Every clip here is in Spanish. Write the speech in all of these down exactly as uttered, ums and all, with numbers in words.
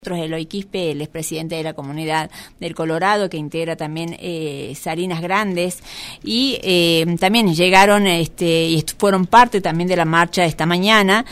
Eloy Quispe, el expresidente de la comunidad del Colorado, que integra también eh, Salinas Grandes, y eh, también llegaron este, y fueron parte también de la marcha esta mañana,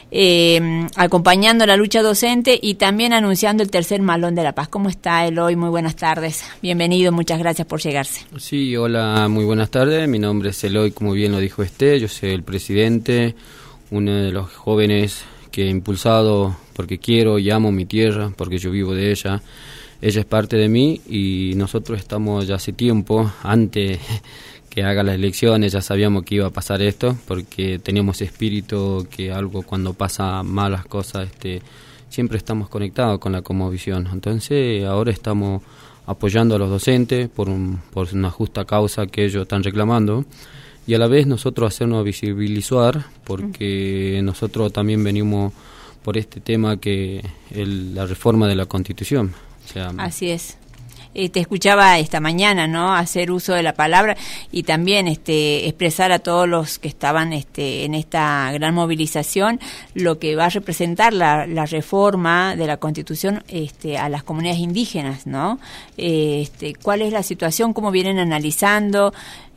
eh, acompañando la lucha docente y también anunciando el tercer Malón de la Paz. ¿Cómo está, Eloy? Muy buenas tardes. Bienvenido, muchas gracias por llegarse. Sí, hola, muy buenas tardes. Mi nombre es Eloy, como bien lo dijo este, yo soy el presidente, uno de los jóvenes que he impulsado porque quiero y amo mi tierra, porque yo vivo de ella, ella es parte de mí y nosotros estamos ya hace tiempo, antes que haga las elecciones ya sabíamos que iba a pasar esto, porque teníamos espíritu que algo cuando pasa malas cosas, este, siempre estamos conectados con la cosmovisión. Entonces ahora estamos apoyando a los docentes por, un, por una justa causa que ellos están reclamando, y a la vez nosotros hacernos visibilizar, porque nosotros también venimos por este tema que el, la reforma de la Constitución. O sea, así es. Eh, te escuchaba esta mañana, ¿no? Hacer uso de la palabra y también este, expresar a todos los que estaban este, en esta gran movilización lo que va a representar la, la reforma de la Constitución este, a las comunidades indígenas, ¿no? Eh, este, ¿Cuál es la situación? ¿Cómo vienen analizando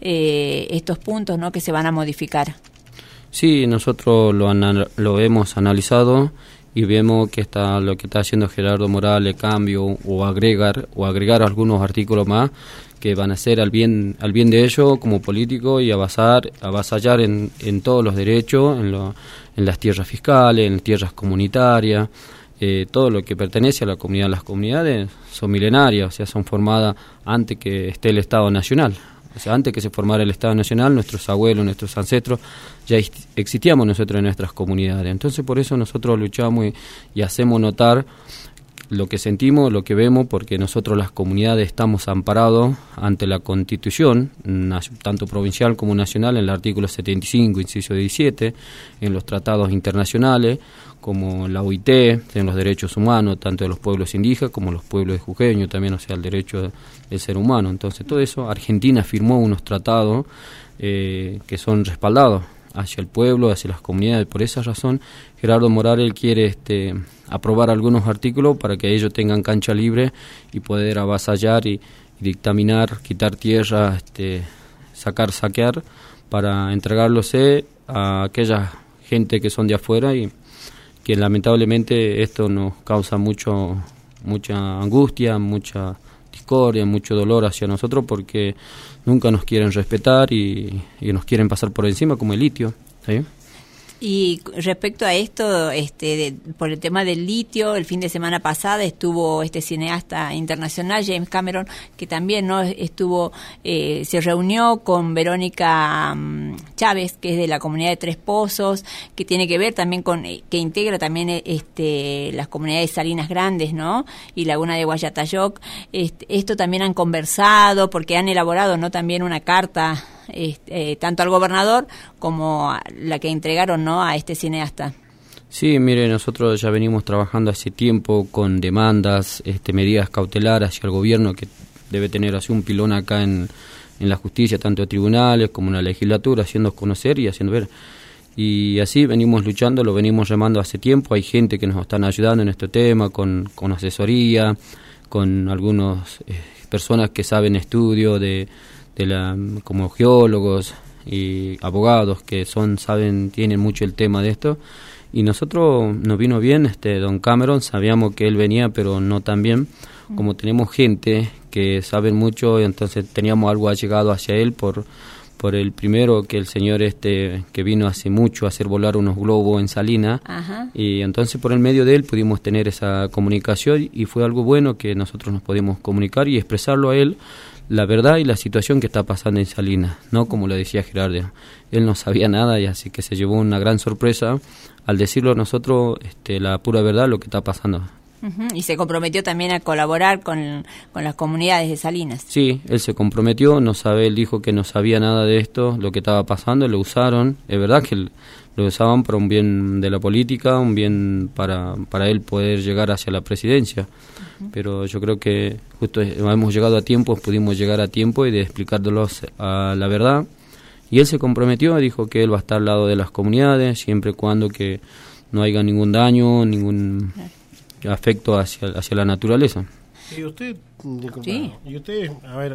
eh, estos puntos, ¿no?, que se van a modificar? Sí, nosotros lo, anal- lo hemos analizado y vemos que está lo que está haciendo Gerardo Morales, cambio o agregar o agregar algunos artículos más que van a ser al bien al bien de ellos como políticos y avasar, avasallar en, en todos los derechos, en, lo, en las tierras fiscales, en las tierras comunitarias, eh, todo lo que pertenece a la comunidad. Las comunidades son milenarias, o sea, son formadas antes que esté el Estado Nacional. O sea, antes que se formara el Estado Nacional, nuestros abuelos, nuestros ancestros, ya existíamos nosotros en nuestras comunidades. Entonces, por eso nosotros luchamos y, y hacemos notar lo que sentimos, lo que vemos, porque nosotros las comunidades estamos amparados ante la Constitución, tanto provincial como nacional, en el artículo setenta y cinco, inciso diecisiete, en los tratados internacionales, como la O I T, en los derechos humanos, tanto de los pueblos indígenas como los pueblos de jujeños, también, o sea, el derecho del ser humano. Entonces, todo eso, Argentina firmó unos tratados eh, que son respaldados hacia el pueblo, hacia las comunidades. Por esa razón, Gerardo Morales quiere este, aprobar algunos artículos para que ellos tengan cancha libre y poder avasallar y, y dictaminar, quitar tierra, este, sacar, saquear, para entregarlos a aquella gente que son de afuera y que lamentablemente esto nos causa mucho mucha angustia, mucha discordia, mucho dolor hacia nosotros, porque nunca nos quieren respetar y, y nos quieren pasar por encima como el litio, ¿sí? Y respecto a esto, este, de, por el tema del litio, el fin de semana pasada estuvo este cineasta internacional, James Cameron, que también no estuvo, eh, se reunió con Verónica um, Chávez, que es de la comunidad de Tres Pozos, que tiene que ver también con, que integra también este, las comunidades Salinas Grandes, ¿no?, y Laguna de Guayatayoc. Este, esto también han conversado, porque han elaborado, ¿no?, también una carta, Este, eh, tanto al gobernador como a la que entregaron, ¿no?, a este cineasta. Sí, mire, nosotros ya venimos trabajando hace tiempo con demandas, este, medidas cautelares hacia el gobierno, que debe tener así un pilón acá en, en la justicia, tanto de tribunales como en la legislatura, haciendo conocer y haciendo ver. Y así venimos luchando, lo venimos remando hace tiempo. Hay gente que nos están ayudando en este tema, con, con asesoría, con algunas eh, personas que saben estudio de de la, como geólogos y abogados que son saben tienen mucho el tema de esto, y nosotros nos vino bien este don Cameron, sabíamos que él venía pero no tan bien, como tenemos gente que saben mucho, entonces teníamos algo allegado hacia él por por el primero que el señor este que vino hace mucho a hacer volar unos globos en Salinas. Ajá. Y entonces por el medio de él pudimos tener esa comunicación y fue algo bueno que nosotros nos podíamos comunicar y expresarlo a él la verdad y la situación que está pasando en Salinas, no como lo decía Gerardo, él no sabía nada y así que se llevó una gran sorpresa al decirlo a nosotros este, la pura verdad, lo que está pasando. Uh-huh. Y se comprometió también a colaborar con, con las comunidades de Salinas. Sí, él se comprometió, no sabe, él dijo que no sabía nada de esto, lo que estaba pasando, lo usaron, es verdad que el, lo usaban para un bien de la política, un bien para, para él poder llegar hacia la presidencia. Uh-huh. Pero yo creo que justo hemos llegado a tiempo, pudimos llegar a tiempo y de explicárselos a la verdad. Y él se comprometió, dijo que él va a estar al lado de las comunidades, siempre y cuando que no haya ningún daño, ningún... afecto hacia, hacia la naturaleza. Y usted, disculpa, sí. y usted, a ver,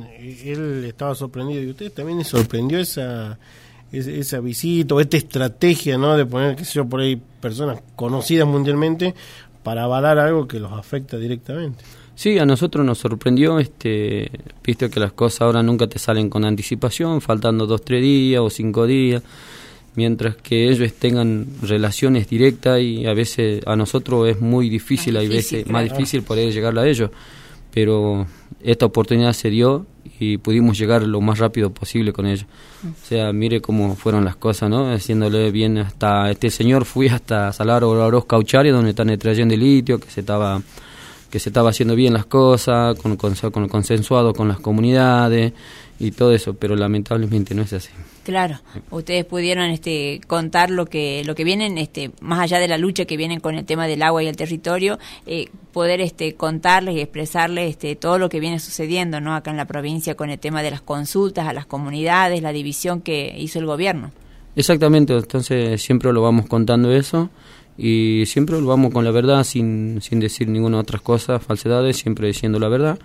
él estaba sorprendido, y usted también le sorprendió esa, esa, esa visita o esta estrategia, ¿no?, de poner, qué sé yo, por ahí personas conocidas mundialmente para avalar algo que los afecta directamente. Sí, a nosotros nos sorprendió, este, viste que las cosas ahora nunca te salen con anticipación, faltando dos, tres días o cinco días, mientras que ellos tengan relaciones directas, y a veces a nosotros es muy difícil, más hay difícil, veces claro. más difícil poder llegar a ellos, pero esta oportunidad se dio y pudimos llegar lo más rápido posible con ellos. O sea, mire cómo fueron las cosas, ¿no? Haciéndole bien hasta este señor, fui hasta Salar Oroz Cauchari, donde están extrayendo el litio, que se estaba que se estaba haciendo bien las cosas, con, con, con consensuado con las comunidades y todo eso, pero lamentablemente no es así. Claro, ustedes pudieron este contar lo que lo que vienen, este más allá de la lucha que vienen con el tema del agua y el territorio, eh, poder este contarles y expresarles este todo lo que viene sucediendo, ¿no?, acá en la provincia con el tema de las consultas a las comunidades, la división que hizo el gobierno. Exactamente, entonces siempre lo vamos contando eso, y siempre lo vamos con la verdad, sin sin decir ninguna otra cosa, falsedades, siempre diciendo la verdad.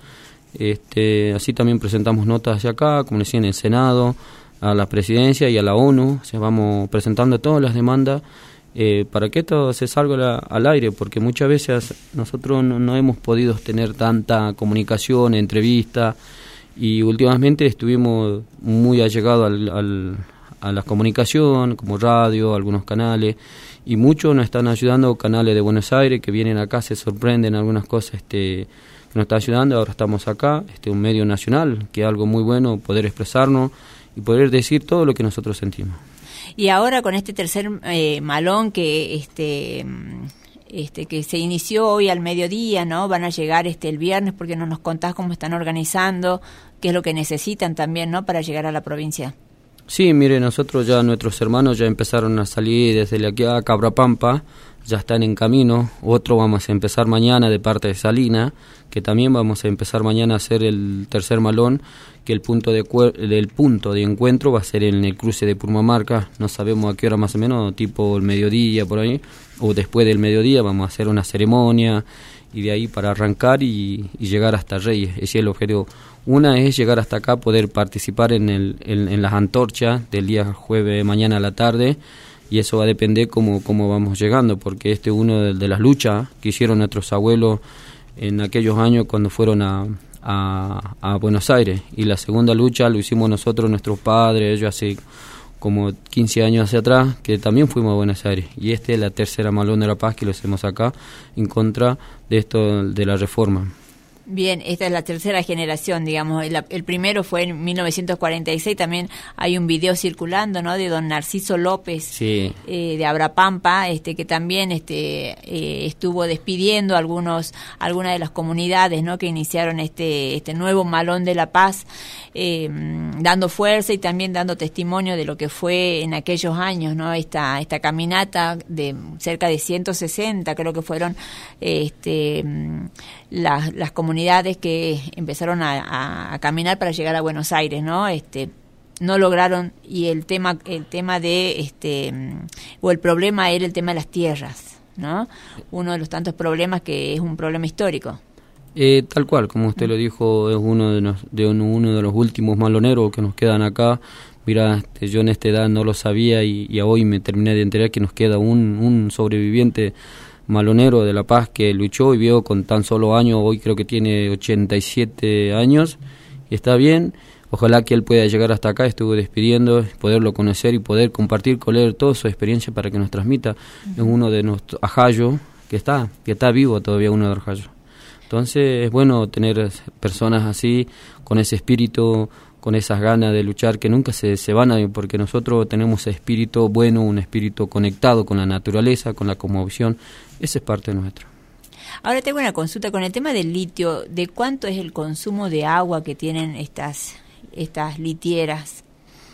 Este, así también presentamos notas hacia acá, como decía, en el Senado, a la Presidencia y a la ONU. O sea, vamos presentando todas las demandas eh, para que esto se salga la, al aire, porque muchas veces nosotros no, no hemos podido tener tanta comunicación, entrevista, y últimamente estuvimos muy allegados al, al, a la comunicación, como radio, algunos canales, y muchos nos están ayudando, canales de Buenos Aires que vienen acá, se sorprenden algunas cosas este que nos está ayudando. Ahora estamos acá, este un medio nacional, que es algo muy bueno poder expresarnos y poder decir todo lo que nosotros sentimos. Y ahora con este tercer eh, malón que este este que se inició hoy al mediodía, ¿no? Van a llegar este el viernes, porque no nos contás cómo están organizando, qué es lo que necesitan también, ¿no?, para llegar a la provincia. Sí, mire, nosotros ya, nuestros hermanos ya empezaron a salir desde aquí a Cabrapampa, ya están en camino. Otro vamos a empezar mañana de parte de Salina, que también vamos a empezar mañana a hacer el tercer malón, que el punto de del punto de encuentro va a ser en el cruce de Purmamarca. No sabemos a qué hora más o menos, tipo el mediodía por ahí, o después del mediodía vamos a hacer una ceremonia, y de ahí para arrancar y, y llegar hasta Reyes. Ese es el objetivo. Una es llegar hasta acá, poder participar en, el, en, en las antorchas del día jueves mañana a la tarde, y eso va a depender cómo, cómo vamos llegando, porque este es uno de, de las luchas que hicieron nuestros abuelos en aquellos años cuando fueron a, a, a Buenos Aires, y la segunda lucha lo hicimos nosotros, nuestros padres, ellos hace como quince años hacia atrás, que también fuimos a Buenos Aires, y este es la tercera Malón de la Paz que lo hacemos acá en contra de esto de la reforma. Bien, esta es la tercera generación, digamos. El, el primero fue en mil novecientos cuarenta y seis, también hay un video circulando, ¿no?, de don Narciso López, sí. eh, de Abrapampa, este, que también este, eh, estuvo despidiendo algunos, algunas de las comunidades, ¿no?, que iniciaron este, este nuevo Malón de la Paz, eh, dando fuerza y también dando testimonio de lo que fue en aquellos años, ¿no?, esta, esta caminata de cerca de ciento sesenta, creo que fueron este, las, las comunidades que empezaron a, a, a caminar para llegar a Buenos Aires, ¿no? Este, no lograron, y el tema, el tema de, este, o el problema era el tema de las tierras, ¿no? Uno de los tantos problemas que es un problema histórico. Eh, tal cual, como usted lo dijo, es uno de, nos, de uno, uno de los últimos maloneros que nos quedan acá. Mira, este, yo en esta edad no lo sabía, y, y hoy me terminé de enterar que nos queda un, un sobreviviente malonero de La Paz que luchó y vio con tan solo años. Hoy creo que tiene ochenta y siete años y está bien. Ojalá que él pueda llegar hasta acá. Estuvo despidiendo, poderlo conocer y poder compartir con él toda su experiencia para que nos transmita. Uh-huh. Es uno de nuestros ajayos que está, que está vivo todavía, uno de los ajayos. Entonces es bueno tener personas así, con ese espíritu, con esas ganas de luchar, que nunca se, se van a ir, porque nosotros tenemos ese espíritu bueno, un espíritu conectado con la naturaleza, con la cosmovisión. Ese es parte nuestro. Ahora tengo una consulta con el tema del litio. ¿De cuánto es el consumo de agua que tienen estas, estas litieras?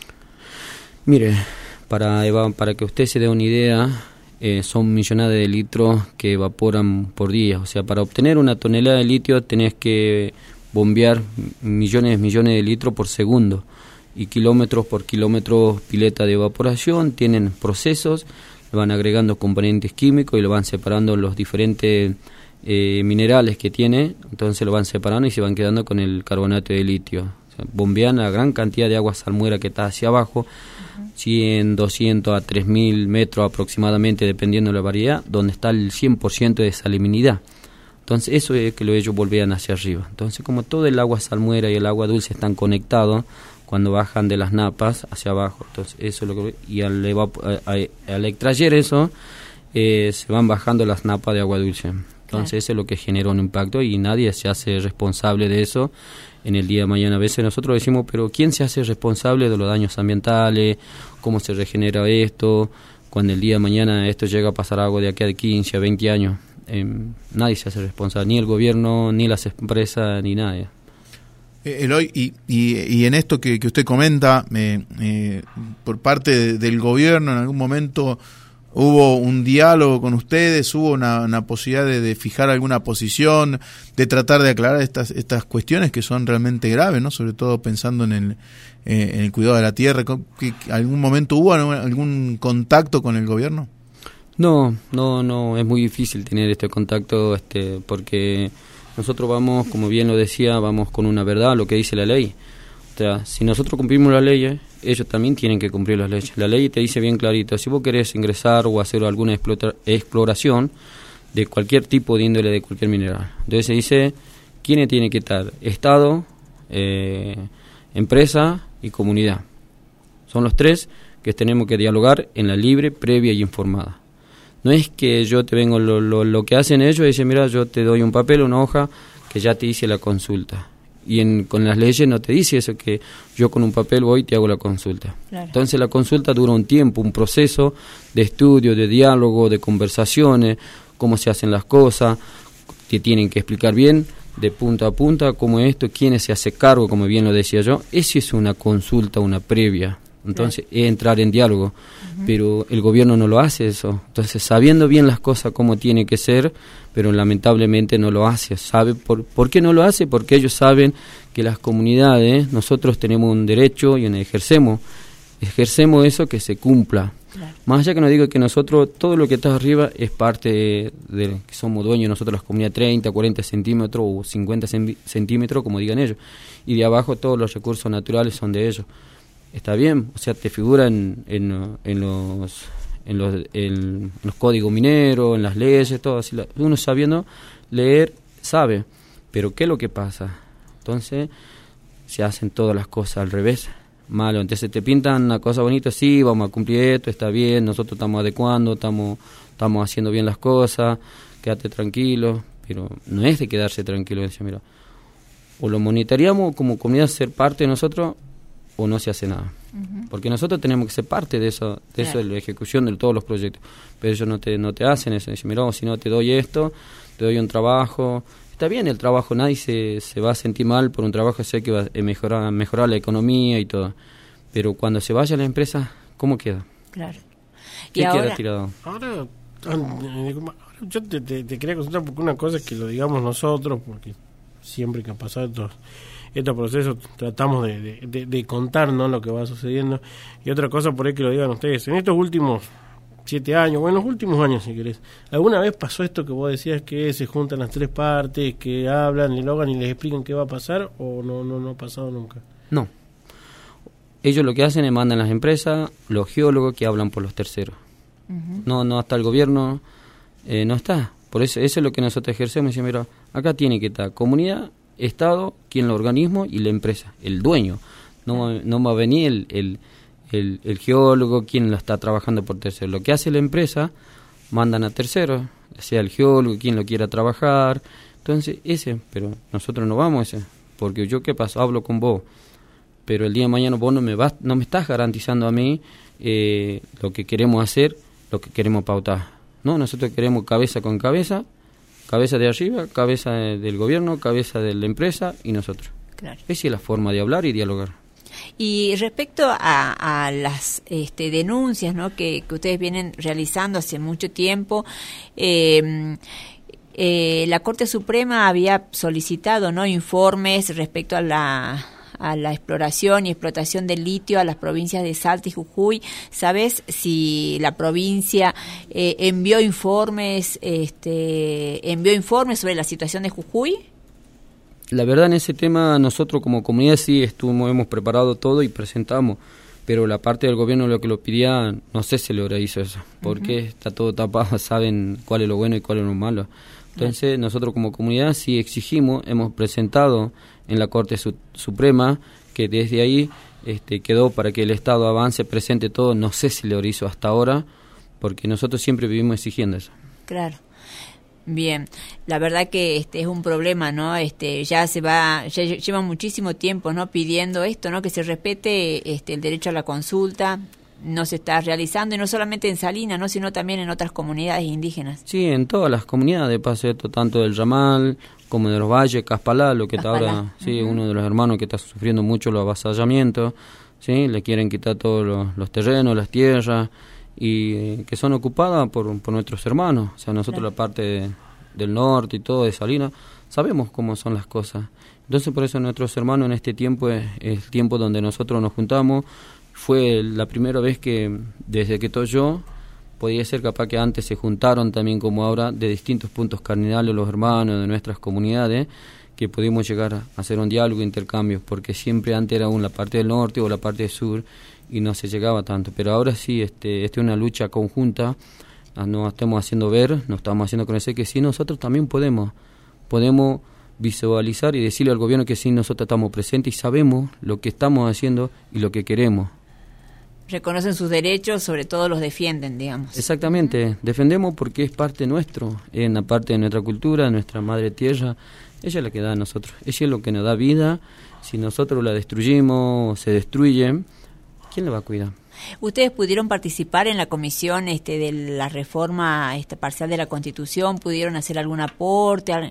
Mire, para, para que usted se dé una idea, eh, son millonadas de litros que evaporan por día. O sea, para obtener una tonelada de litio tenés que bombear millones millones de litros por segundo, y kilómetros por kilómetros pileta de evaporación. Tienen procesos. le van agregando componentes químicos y lo van separando los diferentes eh, minerales que tiene, entonces lo van separando y se van quedando con el carbonato de litio. O sea, bombean la gran cantidad de agua salmuera que está hacia abajo, uh-huh. cien, doscientos a tres mil metros aproximadamente, dependiendo de la variedad, donde está el cien por ciento de salinidad. Entonces eso es que lo ellos volvían hacia arriba. Entonces como todo el agua salmuera y el agua dulce están conectados, cuando bajan de las napas hacia abajo, entonces eso es lo que, y al, evap- a, a, al extraer eso eh, se van bajando las napas de agua dulce. Entonces claro. Eso es lo que genera un impacto y nadie se hace responsable de eso en el día de mañana. A veces nosotros decimos, pero ¿quién se hace responsable de los daños ambientales? ¿Cómo se regenera esto? Cuando el día de mañana esto llega a pasar algo de aquí a quince, a veinte años, eh, nadie se hace responsable, ni el gobierno, ni las empresas, ni nadie. Eloy, y, y, y en esto que, que usted comenta, eh, eh, por parte de, del gobierno, en algún momento hubo un diálogo con ustedes, hubo una, una posibilidad de, de fijar alguna posición, de tratar de aclarar estas estas cuestiones que son realmente graves, ¿no? Sobre todo pensando en el, eh, en el cuidado de la tierra. ¿Que, que ¿Algún momento hubo algún contacto con el gobierno? No, no, no, es muy difícil tener este contacto, este, porque nosotros vamos, como bien lo decía, vamos con una verdad, lo que dice la ley. O sea, si nosotros cumplimos las leyes, ellos también tienen que cumplir las leyes. La ley te dice bien clarito, si vos querés ingresar o hacer alguna explota, exploración de cualquier tipo de índole, de cualquier mineral. Entonces se dice, ¿quiénes tienen que estar? Estado, eh, empresa y comunidad. Son los tres que tenemos que dialogar en la libre, previa y informada. No es que yo te vengo, lo, lo, lo que hacen ellos es decir, mira, yo te doy un papel, una hoja, que ya te hice la consulta. Y en, con las leyes no te dice eso, que yo con un papel voy y te hago la consulta. Claro. Entonces la consulta dura un tiempo, un proceso de estudio, de diálogo, de conversaciones, cómo se hacen las cosas, que tienen que explicar bien, de punta a punta, cómo es esto, quién se hace cargo, como bien lo decía yo. Eso es una consulta, una previa. Entonces claro. Es entrar en diálogo, uh-huh. Pero el gobierno no lo hace eso. Entonces, sabiendo bien las cosas como tiene que ser, pero lamentablemente no lo hace. ¿Sabe por, por qué no lo hace? Porque ellos saben que las comunidades, nosotros tenemos un derecho y un ejercemos, ejercemos eso que se cumpla. Claro. Más allá que nos diga que nosotros, todo lo que está arriba es parte de, de que somos dueños nosotros, las comunidades, treinta, cuarenta centímetros o cincuenta centímetros, como digan ellos. Y de abajo todos los recursos naturales son de ellos. Está bien, o sea, te figura en, en, en, los, en, los, en los códigos mineros, en las leyes, todo así. Uno sabiendo leer, sabe, pero ¿qué es lo que pasa? Entonces, se hacen todas las cosas al revés, malo. Entonces te pintan una cosa bonita, sí, vamos a cumplir esto, está bien, nosotros estamos adecuando, estamos, estamos haciendo bien las cosas, quédate tranquilo, pero no es de quedarse tranquilo, decía, mira, o lo monitoreamos como comunidad, ser parte de nosotros, o no se hace nada. Uh-huh. Porque nosotros tenemos que ser parte de eso, de claro. Eso, de la ejecución de todos los proyectos. Pero ellos no te, no te hacen eso. Dicen, mira, si no te doy esto, te doy un trabajo. Está bien el trabajo, nadie se, se va a sentir mal por un trabajo, sé que va a mejorar, mejorar la economía y todo. Pero cuando se vaya la empresa, ¿cómo queda? Claro. ¿Qué y queda ahora, tirado? Ahora, yo te, te, te quería consultar porque una cosa es que lo digamos nosotros, porque siempre que han pasado estos estos procesos tratamos de, de, de, de contar, ¿no?, lo que va sucediendo, y otra cosa por ahí que lo digan ustedes, en estos últimos siete años, o en los últimos años si querés, ¿alguna vez pasó esto que vos decías, que se juntan las tres partes, que hablan, dialogan y les explican qué va a pasar, o no no no ha pasado nunca? No. Ellos lo que hacen es mandan a las empresas, los geólogos que hablan por los terceros. Uh-huh. No no está el gobierno, eh, no está. Por eso, eso es lo que nosotros ejercemos. Y mira, acá tiene que estar comunidad, Estado, quien lo organismo y la empresa, el dueño. No, no va a venir el, el, el, el geólogo, quien lo está trabajando por tercero. Lo que hace la empresa, mandan a terceros, sea el geólogo, quien lo quiera trabajar. Entonces, ese, pero nosotros no vamos a ese. Porque yo, ¿qué pasa? Hablo con vos, pero el día de mañana vos no me, vas, no me estás garantizando a mí eh, lo que queremos hacer, lo que queremos pautar. No, nosotros queremos cabeza con cabeza, cabeza de arriba, cabeza del gobierno, cabeza de la empresa y nosotros. Claro. Esa es la forma de hablar y dialogar. Y respecto a, a las este, denuncias, ¿no?, que, que ustedes vienen realizando hace mucho tiempo, eh, eh, la Corte Suprema había solicitado, ¿no?, informes respecto a la a la exploración y explotación del litio a las provincias de Salta y Jujuy. ¿Sabes si la provincia eh, envió informes, este, envió informes sobre la situación de Jujuy? La verdad, en ese tema nosotros como comunidad sí estuvimos, hemos preparado todo y presentamos, pero la parte del gobierno lo que lo pedía, no sé si le hizo eso, porque uh-huh. está todo tapado, saben cuál es lo bueno y cuál es lo malo. Entonces uh-huh. nosotros como comunidad sí exigimos, hemos presentado en la Corte Su- Suprema que desde ahí este, quedó para que el Estado avance, presente todo, no sé si lo hizo hasta ahora, porque nosotros siempre vivimos exigiendo eso. Claro. Bien, la verdad que este es un problema, ¿no? Este ya se va, ya lleva muchísimo tiempo, ¿no? Pidiendo esto, ¿no? Que se respete este el derecho a la consulta, no se está realizando y no solamente en Salinas, ¿no? Sino también en otras comunidades indígenas. Sí, en todas las comunidades, de paso esto, tanto del Ramal como de los Valles, Caspalá, lo que está ahora, sí, uh-huh. uno de los hermanos que está sufriendo mucho los avasallamientos, sí, le quieren quitar todos los, los terrenos, las tierras, y que son ocupadas por, por nuestros hermanos, o sea, nosotros claro. la parte de, del norte y todo, de Salinas, sabemos cómo son las cosas. Entonces, por eso nuestros hermanos en este tiempo es, es el tiempo donde nosotros nos juntamos. Fue la primera vez que, desde que estoy yo, podía ser capaz que antes se juntaron también como ahora, de distintos puntos cardinales los hermanos de nuestras comunidades, que pudimos llegar a hacer un diálogo, intercambio, porque siempre antes era una la parte del norte o la parte del sur, y no se llegaba tanto, pero ahora sí, este, este es una lucha conjunta, nos estamos haciendo ver, nos estamos haciendo conocer que sí, nosotros también podemos, podemos visualizar y decirle al gobierno que sí, nosotros estamos presentes y sabemos lo que estamos haciendo y lo que queremos. Reconocen sus derechos, sobre todo los defienden, digamos. Exactamente, defendemos porque es parte nuestro, es una parte de nuestra cultura, de nuestra madre tierra, ella es la que da a nosotros, ella es lo que nos da vida, si nosotros la destruimos, se destruye, ¿quién la va a cuidar? ¿Ustedes pudieron participar en la comisión este, de la reforma este, parcial de la Constitución? ¿Pudieron hacer algún aporte?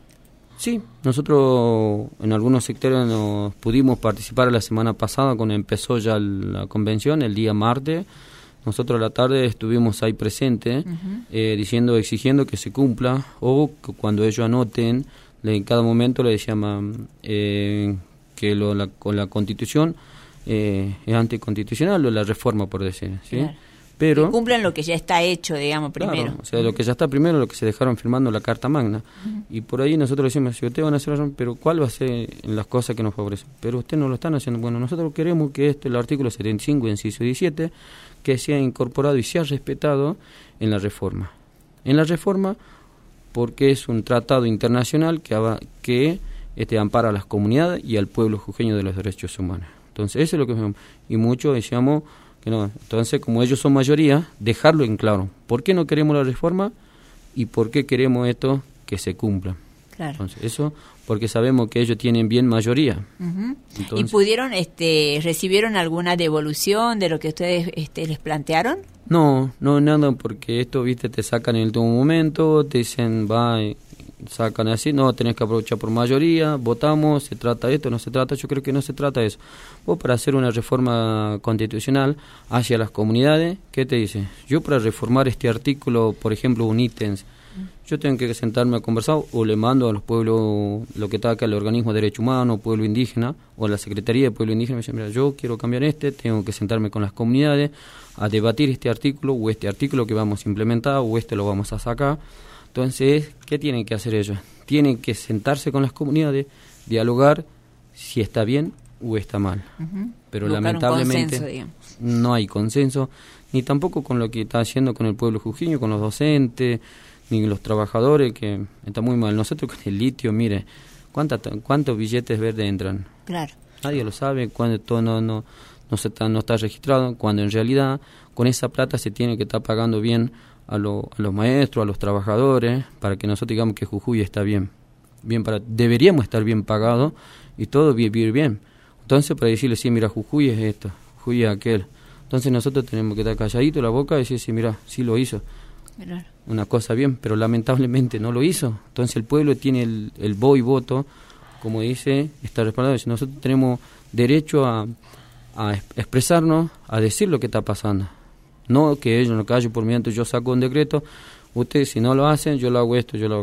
Sí, nosotros en algunos sectores nos pudimos participar la semana pasada cuando empezó ya la convención, el día martes. Nosotros a la tarde estuvimos ahí presentes, uh-huh. eh, diciendo, exigiendo que se cumpla, o que cuando ellos anoten, le, en cada momento le decíamos eh, que lo, la, con la Constitución Eh, es anticonstitucional o la reforma, por decir, ¿sí? Claro. Pero que cumplan lo que ya está hecho, digamos, primero. Claro, o sea, lo que ya está primero, lo que se dejaron firmando la Carta Magna. Uh-huh. Y por ahí nosotros decimos, si ustedes van a hacer razón, pero ¿cuál va a ser en las cosas que nos favorecen? Pero ustedes no lo están haciendo. Bueno, nosotros queremos que esto, el artículo setenta y cinco, inciso diecisiete, que sea incorporado y sea respetado en la reforma. En la reforma, porque es un tratado internacional que, que este, ampara a las comunidades y al pueblo jujeño de los derechos humanos. Entonces, eso es lo que vemos. Y muchos decíamos que no. Entonces, como ellos son mayoría, dejarlo en claro. ¿Por qué no queremos la reforma? ¿Y por qué queremos esto que se cumpla? Claro. Entonces, eso porque sabemos que ellos tienen bien mayoría. Uh-huh. Entonces, ¿y pudieron, este, recibieron alguna devolución de lo que ustedes este, les plantearon? No, no, nada, porque esto, viste, te sacan en el último momento, te dicen, va... sacan así, no, tenés que aprovechar por mayoría, votamos, se trata de esto, no se trata, yo creo que no se trata de eso. Vos para hacer una reforma constitucional hacia las comunidades, ¿qué te dice? Yo para reformar este artículo, por ejemplo, un ítems, yo tengo que sentarme a conversar o le mando a los pueblos, lo que está acá, el organismo de derecho humano, pueblo indígena, o la Secretaría de Pueblo Indígena, me dicen, mira, yo quiero cambiar este, tengo que sentarme con las comunidades a debatir este artículo, o este artículo que vamos a implementar, o este lo vamos a sacar. Entonces, ¿qué tienen que hacer ellos? Tienen que sentarse con las comunidades, dialogar si está bien o está mal. Uh-huh. Pero buscar lamentablemente consenso, no hay consenso, ni tampoco con lo que está haciendo con el pueblo jujeño, con los docentes, ni los trabajadores, que está muy mal. Nosotros con el litio, mire, ¿cuánta, ¿cuántos billetes verdes entran? Claro. Nadie lo sabe, cuando todo no, no, no, se está, no está registrado, cuando en realidad con esa plata se tiene que estar pagando bien A, lo, a los maestros, a los trabajadores, para que nosotros digamos que Jujuy está bien, bien para, deberíamos estar bien pagados y todo vivir bien. Entonces, para decirle, sí, mira, Jujuy es esto, Jujuy es aquel. Entonces nosotros tenemos que estar calladitos la boca y decir, sí, mira, sí lo hizo. Claro. Una cosa bien, pero lamentablemente no lo hizo. Entonces el pueblo tiene el, el voz y voto, como dice, está respaldado. Nosotros tenemos derecho a, a expresarnos, a decir lo que está pasando. No que ellos no callen por mientras yo saco un decreto, ustedes si no lo hacen, yo lo hago esto, yo lo hago aquello.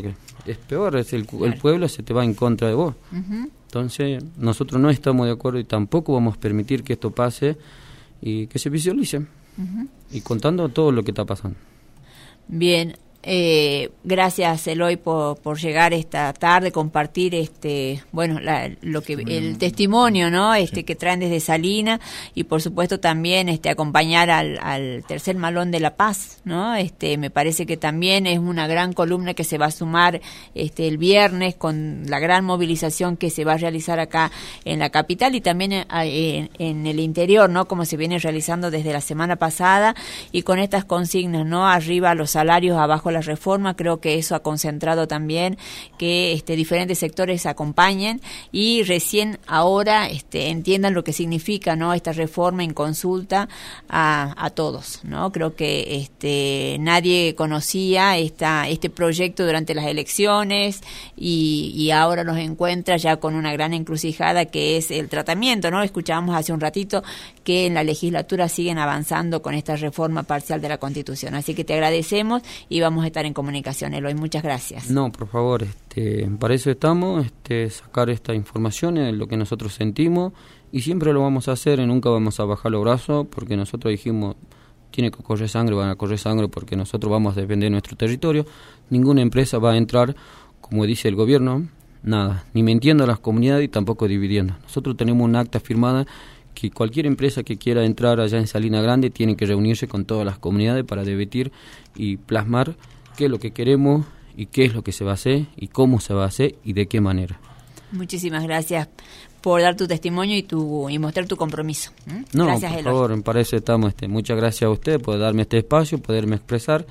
es peor, es el, el pueblo se te va en contra de vos. Uh-huh. Entonces, nosotros no estamos de acuerdo y tampoco vamos a permitir que esto pase y que se visualice. Uh-huh. Y contando todo lo que está pasando. Bien. Eh, gracias Eloy por, por llegar esta tarde, compartir este, bueno, la, lo que el testimonio, ¿no? Este sí. que traen desde Salinas y por supuesto también este acompañar al, al tercer malón de La Paz, ¿no? Este, me parece que también es una gran columna que se va a sumar este el viernes con la gran movilización que se va a realizar acá en la capital y también en, en, en el interior, ¿no? Como se viene realizando desde la semana pasada y con estas consignas, ¿no? Arriba los salarios, abajo la reforma, creo que eso ha concentrado también que este diferentes sectores acompañen y recién ahora este entiendan lo que significa, ¿no? Esta reforma en consulta a, a todos, ¿no? Creo que este nadie conocía esta este proyecto durante las elecciones y, y ahora nos encuentra ya con una gran encrucijada que es el tratamiento, ¿no? Escuchábamos hace un ratito que en la legislatura siguen avanzando con esta reforma parcial de la Constitución, así que te agradecemos y vamos a estar en comunicación, Eloy. Muchas gracias. No, por favor, este, para eso estamos, este, sacar esta información de lo que nosotros sentimos y siempre lo vamos a hacer y nunca vamos a bajar los brazos porque nosotros dijimos, tiene que correr sangre, van a correr sangre porque nosotros vamos a defender nuestro territorio. Ninguna empresa va a entrar, como dice el gobierno, nada, ni mintiendo a las comunidades y tampoco dividiendo. Nosotros tenemos un acta firmada que cualquier empresa que quiera entrar allá en Salina Grande tiene que reunirse con todas las comunidades para debatir y plasmar qué es lo que queremos y qué es lo que se va a hacer y cómo se va a hacer y de qué manera. Muchísimas gracias por dar tu testimonio y tu y mostrar tu compromiso. ¿Mm? No, gracias, por Eloy. favor, para eso estamos. Este, muchas gracias a usted por darme este espacio, poderme expresar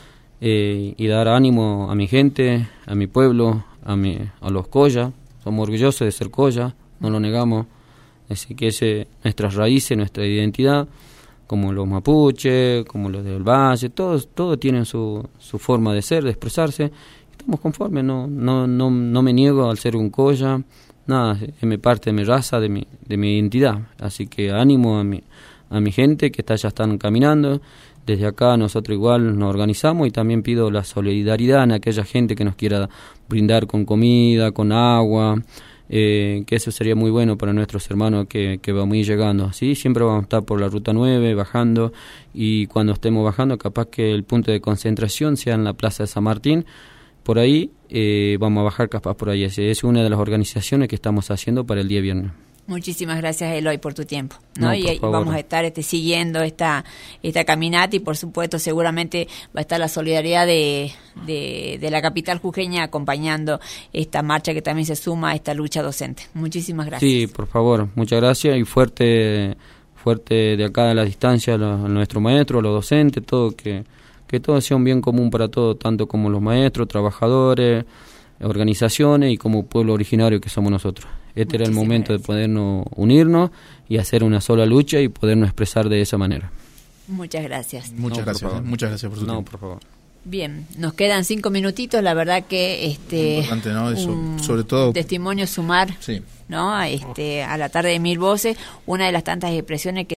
eh, y dar ánimo a mi gente, a mi pueblo, a mi, a los Colla. Somos orgullosos de ser Colla, no lo negamos. Así que ese, nuestras raíces, nuestra identidad, como los mapuches, como los del Valle, todos, todos tienen su, su forma de ser, de expresarse. Estamos conformes, no, no, no, no me niego al ser un Colla, nada, es mi parte de mi raza, de mi, de mi identidad. Así que ánimo a mi, a mi gente que está, ya están caminando. Desde acá nosotros igual nos organizamos y también pido la solidaridad en aquella gente que nos quiera brindar con comida, con agua. Eh, que eso sería muy bueno para nuestros hermanos que, que vamos a ir llegando. Así siempre vamos a estar por la ruta nueve bajando y cuando estemos bajando capaz que el punto de concentración sea en la plaza de San Martín, por ahí eh, vamos a bajar capaz por ahí. Esa es una de las organizaciones que estamos haciendo para el día viernes. Muchísimas gracias, Eloy, por tu tiempo, ¿no? No, y, y vamos a estar este, siguiendo esta esta caminata y, por supuesto, seguramente va a estar la solidaridad de, de, de la capital jujeña acompañando esta marcha que también se suma a esta lucha docente. Muchísimas gracias. Sí, por favor, muchas gracias y fuerte fuerte de acá a la distancia a, los, a nuestro maestro, a los docentes, todo que, que todo sea un bien común para todos, tanto como los maestros, trabajadores, organizaciones y como pueblo originario que somos nosotros. Este Muchísimas era el momento gracias. De podernos unirnos y hacer una sola lucha y podernos expresar de esa manera. Muchas gracias. Muchas no, gracias. Muchas gracias por su No, tiempo. por favor. Bien, nos quedan cinco minutitos, la verdad que este importante, ¿no? Eso, un sobre todo testimonio sumar, sí. ¿no? Este a la tarde de mil voces, una de las tantas expresiones que